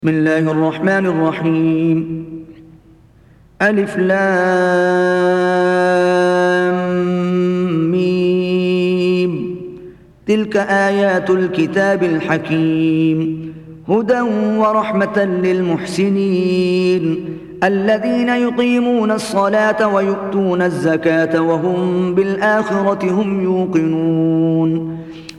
بسم الله الرحمن الرحيم. ألف لام ميم. تلك آيات الكتاب الحكيم، هدى ورحمة للمحسنين الذين يقيمون الصلاة ويؤتون الزكاة وهم بالآخرة هم يوقنون.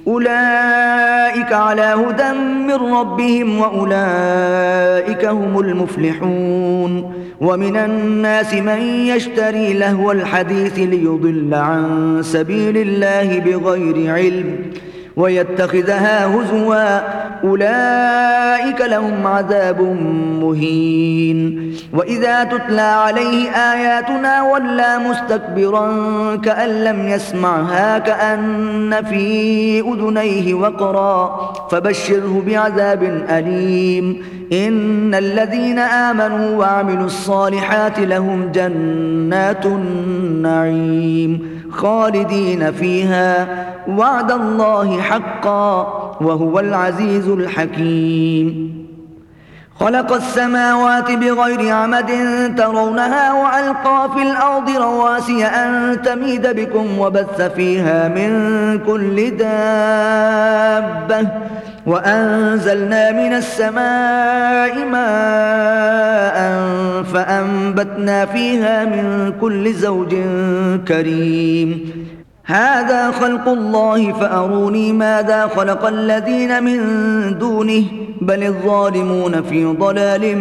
أولئك على هدى من ربهم وأولئك هم المفلحون. ومن الناس من يشتري لهو الحديث ليضل عن سبيل الله بغير علم ويتخذها هزوا، أولئك لهم عذاب مهين. وإذا تتلى عليه آياتنا ولى مستكبرا كأن لم يسمعها كأن في أذنيه وقرا، فبشره بعذاب أليم. إن الذين آمنوا وعملوا الصالحات لهم جنات النعيم خالدين فيها، وعد الله حقا وهو العزيز الحكيم. خلق السماوات بغير عمد ترونها وألقى في الأرض رواسي أن تميد بكم وبث فيها من كل دابة، وأنزلنا من السماء ماء فأنبتنا فيها من كل زوج كريم. هذا خلق الله فأروني ماذا خلق الذين من دونه بل الظالمون في ضلال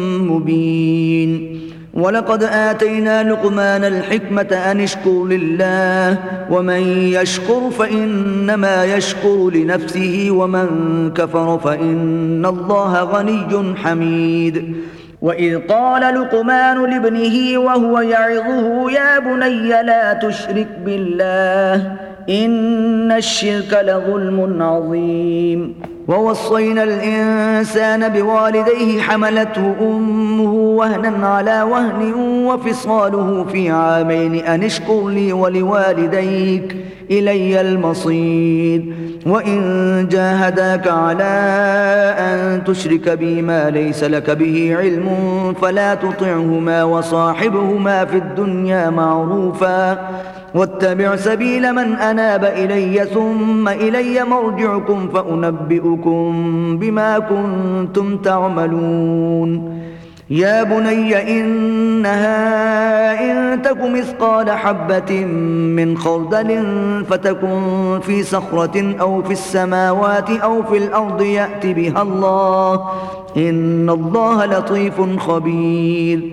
مبين. ولقد آتينا لقمان الحكمة أن اشكر لله، ومن يشكر فإنما يشكر لنفسه ومن كفر فإن الله غني حميد. وإذ قال لقمان لابنه وهو يعظه يا بني لا تشرك بالله إن الشرك لظلم عظيم. ووصينا الإنسان بوالديه حملته أمه وهنا على وهن وفصاله في عامين أن اشكر لي ولوالديك إلي المصير. وإن جاهداك على أن تشرك بي ما ليس لك به علم فلا تطعهما وصاحبهما في الدنيا معروفا، واتبع سبيل من أناب إلي ثم إلي مرجعكم فأنبئكم بما كنتم تعملون. يا بني إنها إن تك مثقال حبة من خردل فتكن في صخرة أو في السماوات أو في الأرض يأت بها الله إن الله لطيف خبير.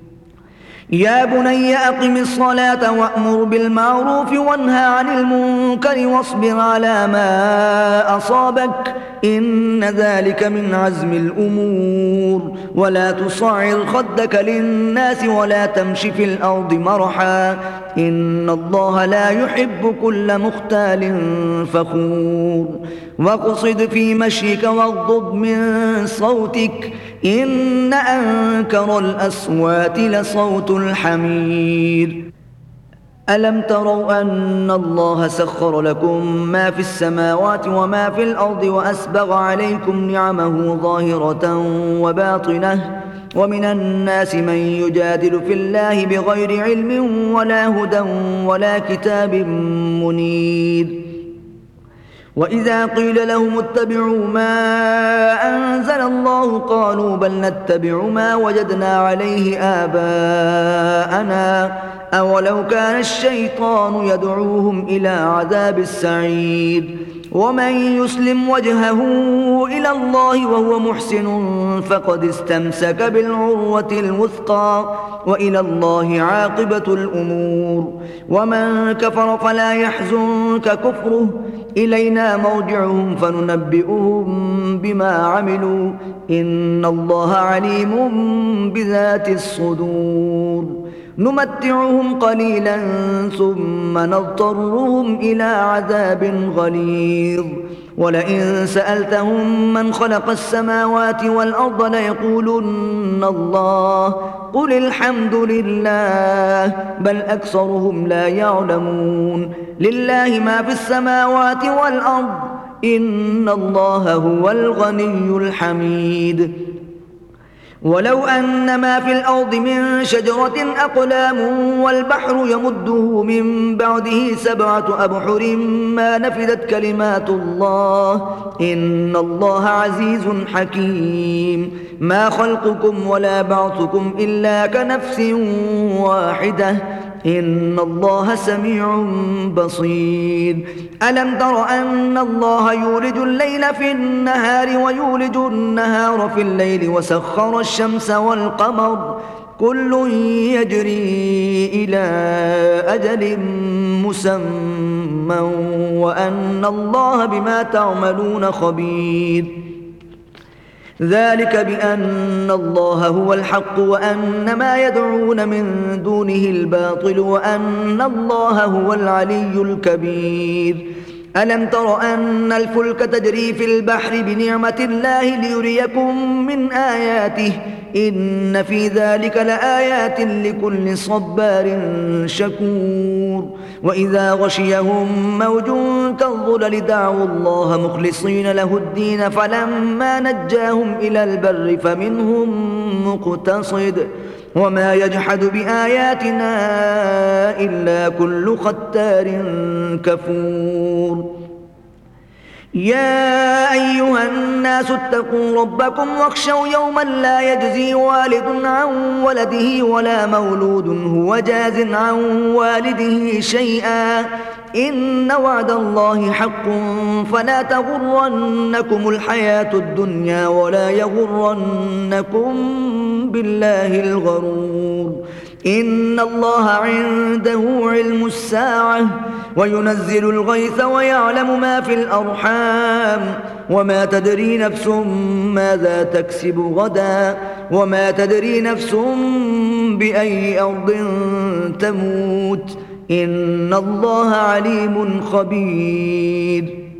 يا بني أقم الصلاة وأمر بالمعروف وانهى عن المنكر واصبر على ما أصابك إن ذلك من عزم الأمور. ولا تصعر خدك للناس ولا تمش في الأرض مرحا إن الله لا يحب كل مختال فخور. واقصد في مشيك واغضض من صوتك إن أنكر الأصوات لصوت الحمير. ألم تروا أن الله سخر لكم ما في السماوات وما في الأرض وأسبغ عليكم نعمه ظاهرة وباطنة؟ ومن الناس من يجادل في الله بغير علم ولا هدى ولا كتاب منير. وإذا قيل لهم اتبعوا ما أنزل الله قالوا بل نتبع ما وجدنا عليه آباءنا أولو كان الشيطان يدعوهم إلى عذاب السعير. ومن يسلم وجهه إلى الله وهو محسن فقد استمسك بالعروة الوثقى وإلى الله عاقبة الأمور. ومن كفر فلا يحزنك كفره إلينا مرجعهم فننبئهم بما عملوا إن الله عليم بذات الصدور. نمتعهم قليلا ثم نضطرهم إلى عذاب غليظ. ولئن سألتهم من خلق السماوات والأرض ليقولن الله قل الحمد لله بل أكثرهم لا يعلمون. لله ما في السماوات والأرض إن الله هو الغني الحميد. ولو أن ما في الأرض من شجرة أقلام والبحر يمده من بعده 7 أبحر ما نفدت كلمات الله إن الله عزيز حكيم ما خلقكم ولا بعثكم إلا كنفس واحدة إن الله سميع بصير ألم تر أن الله يولج الليل في النهار ويولج النهار في الليل وسخر الشمس والقمر كل يجري إلى أجل مسمى وأن الله بما تعملون خبير ذلك بأن الله هو الحق وأن ما يدعون من دونه الباطل وأن الله هو العلي الكبير ألم تر أن الفلك تجري في البحر بنعمة الله ليريكم من آياته إن في ذلك لآيات لكل صبار شكور وإذا غشيهم موج كالظلل دعوا الله مخلصين له الدين فلما نجاهم إلى البر فمنهم مقتصد وما يجحد بآياتنا إلا كل ختار كفور يا أيها الناس اتقوا ربكم واخشوا يوما لا يجزي والد عن ولده ولا مولود هو جاز عن والده شيئا إن وعد الله حق فلا تغرنكم الحياة الدنيا ولا يغرنكم بالله الغرور إن الله عنده علم الساعة وينزل الغيث ويعلم ما في الأرحام وما تدري نفس ماذا تكسب غدا وما تدري نفس بأي أرض تموت إن الله عليم خبير